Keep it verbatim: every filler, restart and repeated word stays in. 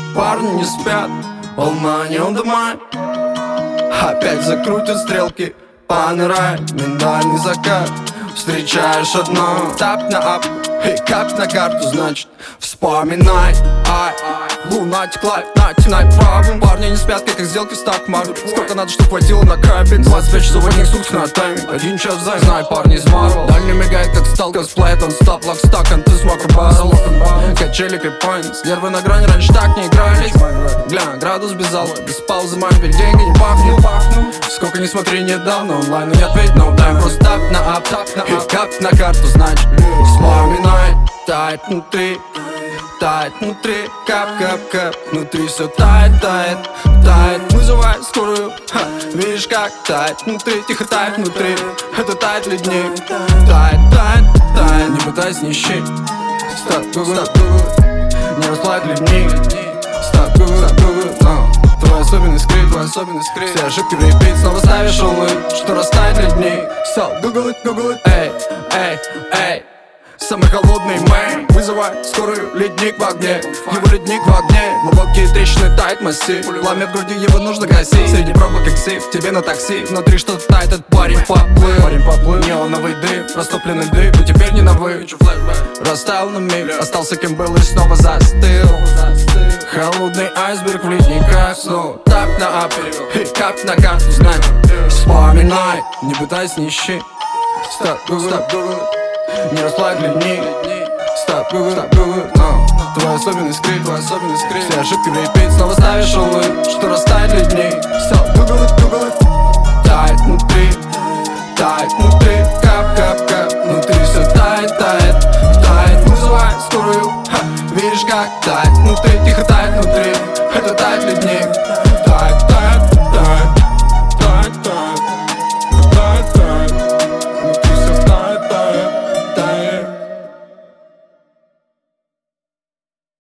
Парни не спят, волна не on the mind. Опять закрутят стрелки, понырай, миндальный закат. Встречаешь одно, тап на ап и кап на карту, значит вспоминай. Ай, лунатик лайф, найти найт проблем. Парни не спят, как их сделки в стак-маркет. Сколько надо, чтоб хватило на капинг? двадцать пять часов одних суток на тайминг. Один час в зай, знай парни из Марвел. Дальний мигает, как стал косплеет. Он стоп, лак, стак, анты, смок, рубазал. Качели, криппоинтс, нервы на грани, раньше так не игрались. Гля, градус без зала, без паузы, мампель, деньги не пахнут. Сколько не смотри недавно, онлайн, не ответь, no time. Просто тап на ап, тап на ап, кап на карту, значит вспоминай. Тает внутри, тает внутри, кап, кап, кап. Внутри все тает, тает, тает. Вызывай скорую, ха, видишь как тает внутри, тихо тает внутри. Это тает ледник, тает, тает, тает. Не пытайся не ищи. Стоп, гугл, не расплавит ледник. Стоп, гугл, гугл, твой особенный скрипт, твой особенный скрипт. Все ошибки в репит, снова ставишь улы, что растает ледник. Стоп, гугл, гугл, эй, эй, эй. Самый холодный мэй, вызывай скорую, ледник в огне. Его ледник в огне, глубокие трещины, тает массив. Пламя в груди, его нужно гасить. Среди пробок эксив, тебе на такси. Внутри что-то тает, этот парень поплыл. Парень поплыл, неоновый дым, растопленный дым. Но теперь не на вы, растаял на миг, остался кем был и снова застыл. Холодный айсберг в ледниках, снова тап на ап и кап на карту, знай. Вспоминай, не пытайся, не ищи. Стоп, стоп, не расплавит ледник. Стоп, гугл, стоп, гугл, no. Твой особенный скрипт, твой особенный скрипт. Все ошибки в репит, снова ставишь улы, что растает ледник. Стоп, гугл, гугл, тает внутри, тает внутри, кап, кап, кап. Внутри все тает, тает, тает. Вызывай скорую, ха, видишь как тает внутри, тихо